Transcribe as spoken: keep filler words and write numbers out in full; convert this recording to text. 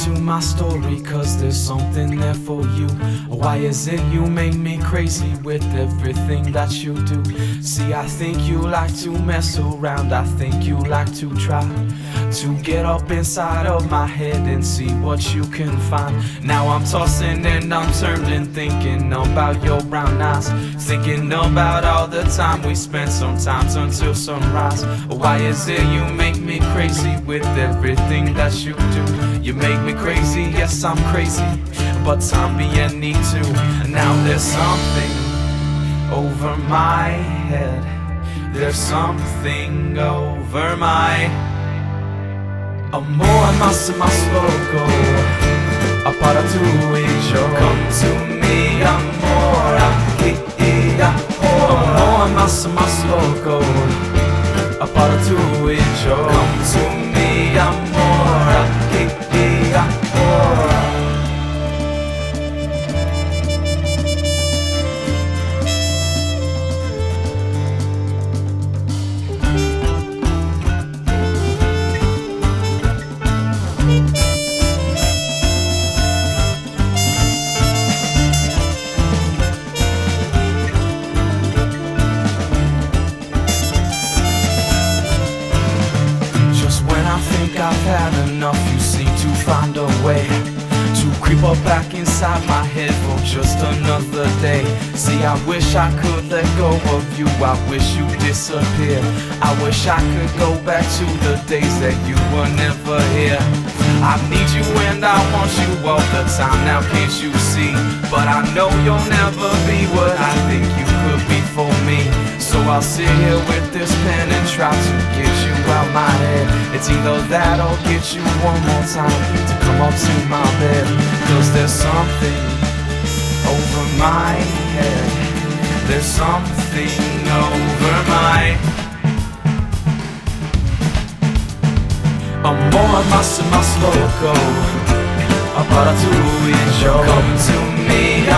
to my story, cause there's something there for you. Why is it you make me crazy with everything that you do? See, I think you like to mess around, I think you like to try to get up inside of my head and see what you can find. Now I'm tossing and I'm turning, thinking about your brown eyes, thinking about all the time we spent sometimes until sunrise. Why is it you make me crazy with everything that you do? You make me crazy, yes I'm crazy, but time being need to. Now there's something over my head, there's something over my amor, mas mas loco, para tu e yo. Come to me, amor, aquí y ahora. Amor, mas mas loco, para tu e yo. Come to me, amor, aquí y ahora. I've had enough, you seem to find a way to creep up back inside my head for just another day. See, I wish I could let go of you, I wish you disappeared. I wish I could go back to the days that you were never here. I need you and I want you all the time, now can't you see? But I know you'll never be what I think you could be for me. So I'll sit here with this pen and try to get you out my head. It's either that or get you one more time to come up to my bed. Cause there's something over my head, there's something over my amor, más, más loco, para tu y yo. Come to me,